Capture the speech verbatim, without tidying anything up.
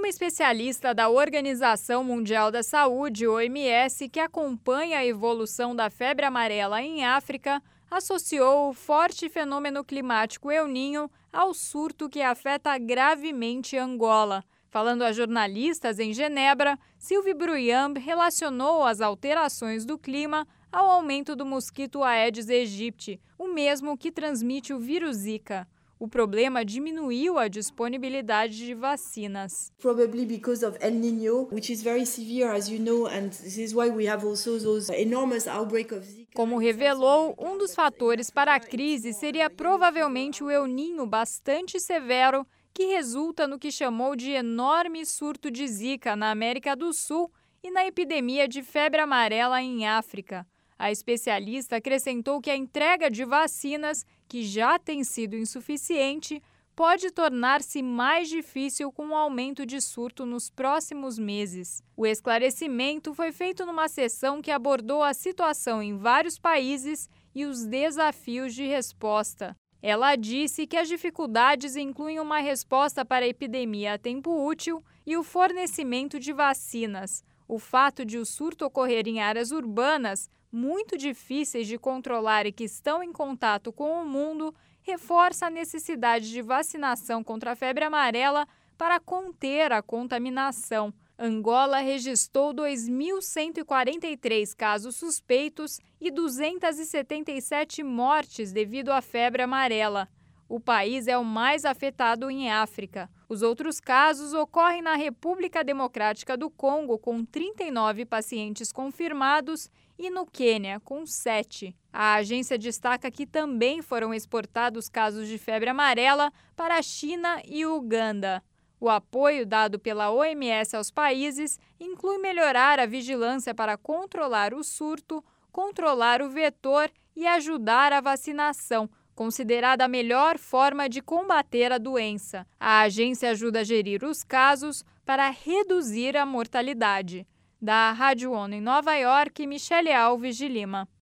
Uma especialista da Organização Mundial da Saúde, O M S, que acompanha a evolução da febre amarela em África, associou o forte fenômeno climático El Niño ao surto que afeta gravemente Angola. Falando a jornalistas em Genebra, Sylvie Bruyambe relacionou as alterações do clima ao aumento do mosquito Aedes aegypti, o mesmo que transmite o vírus Zika. O problema diminuiu a disponibilidade de vacinas. Probably because of El Niño, which is very severe, as you know, and this is why we have also those enormous outbreak of Zika. Como revelou, um dos fatores para a crise seria provavelmente o El Niño bastante severo, que resulta no que chamou de enorme surto de Zika na América do Sul e na epidemia de febre amarela em África. A especialista acrescentou que a entrega de vacinas, que já tem sido insuficiente, pode tornar-se mais difícil com o aumento de surto nos próximos meses. O esclarecimento foi feito numa sessão que abordou a situação em vários países e os desafios de resposta. Ela disse que as dificuldades incluem uma resposta para a epidemia a tempo útil e o fornecimento de vacinas. O fato de o surto ocorrer em áreas urbanas, muito difíceis de controlar e que estão em contato com o mundo, reforça a necessidade de vacinação contra a febre amarela para conter a contaminação. Angola registrou dois mil cento e quarenta e três casos suspeitos e duzentas e setenta e sete mortes devido à febre amarela. O país é o mais afetado em África. Os outros casos ocorrem na República Democrática do Congo, com trinta e nove pacientes confirmados, e no Quênia, com sete. A agência destaca que também foram exportados casos de febre amarela para a China e Uganda. O apoio dado pela O M S aos países inclui melhorar a vigilância para controlar o surto, controlar o vetor e ajudar a vacinação, considerada a melhor forma de combater a doença. A agência ajuda a gerir os casos para reduzir a mortalidade. Da Rádio ONU em Nova York, Michele Alves de Lima.